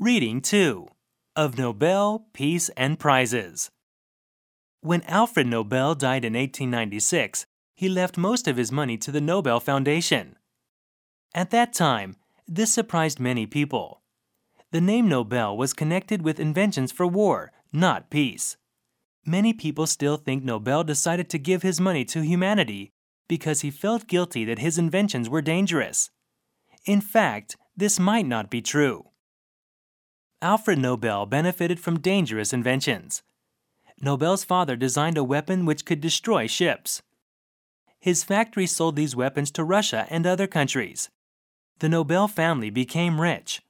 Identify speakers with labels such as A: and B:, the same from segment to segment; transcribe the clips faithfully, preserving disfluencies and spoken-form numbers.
A: Reading two of Nobel, Peace and Prizes. When Alfred Nobel died in eighteen ninety-six, he left most of his money to the Nobel Foundation. At that time, this surprised many people. The name Nobel was connected with inventions for war, not peace. Many people still think Nobel decided to give his money to humanity because he felt guilty that his inventions were dangerous. In fact, this might not be true. Alfred Nobel benefited from dangerous inventions. Nobel's father designed a weapon which could destroy ships. His factory sold these weapons to Russia and other countries. The Nobel family became rich.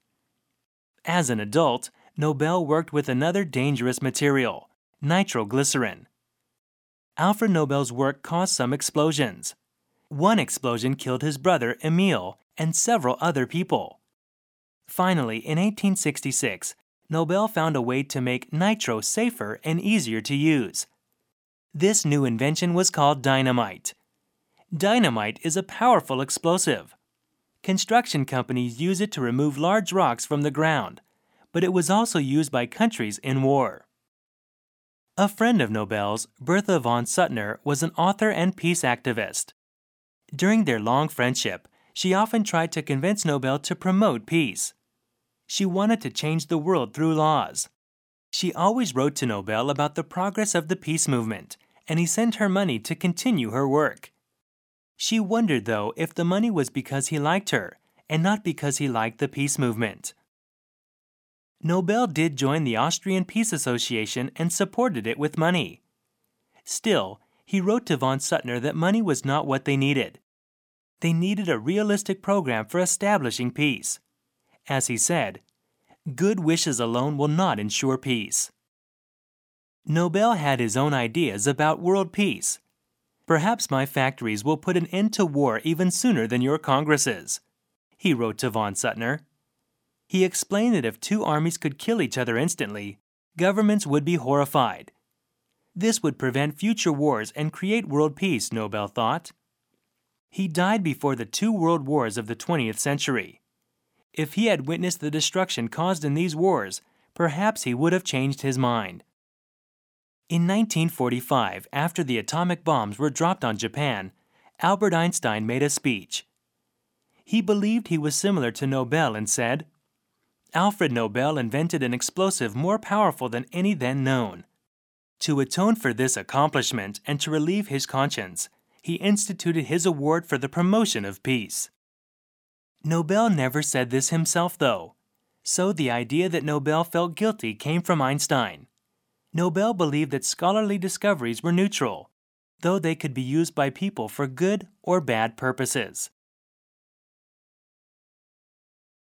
A: As an adult, Nobel worked with another dangerous material, nitroglycerin. Alfred Nobel's work caused some explosions. One explosion killed his brother, Emil, and several other people. Finally, in eighteen sixty-six, Nobel found a way to make nitro safer and easier to use. This new invention was called dynamite. Dynamite is a powerful explosive. Construction companies use it to remove large rocks from the ground, but it was also used by countries in war. A friend of Nobel's, Bertha von Suttner, was an author and peace activist. During their long friendship, she often tried to convince Nobel to promote peace. She wanted to change the world through laws. She always wrote to Nobel about the progress of the peace movement, and he sent her money to continue her work. She wondered, though, if the money was because he liked her, and not because he liked the peace movement. Nobel did join the Austrian Peace Association and supported it with money. Still, he wrote to von Suttner that money was not what they needed. They needed a realistic program for establishing peace. As he said, "Good wishes alone will not ensure peace." Nobel had his own ideas about world peace. "Perhaps my factories will put an end to war even sooner than your congresses," he wrote to von Suttner. He explained that if two armies could kill each other instantly, governments would be horrified. This would prevent future wars and create world peace, Nobel thought. He died before the two world wars of the twentieth century. If he had witnessed the destruction caused in these wars, perhaps he would have changed his mind. In nineteen forty-five, after the atomic bombs were dropped on Japan, Albert Einstein made a speech. He believed he was similar to Nobel and said, "Alfred Nobel invented an explosive more powerful than any then known. To atone for this accomplishment and to relieve his conscience, he instituted his award for the promotion of peace." Nobel never said this himself, though, so the idea that Nobel felt guilty came from Einstein. Nobel believed that scholarly discoveries were neutral, though they could be used by people for good or bad purposes.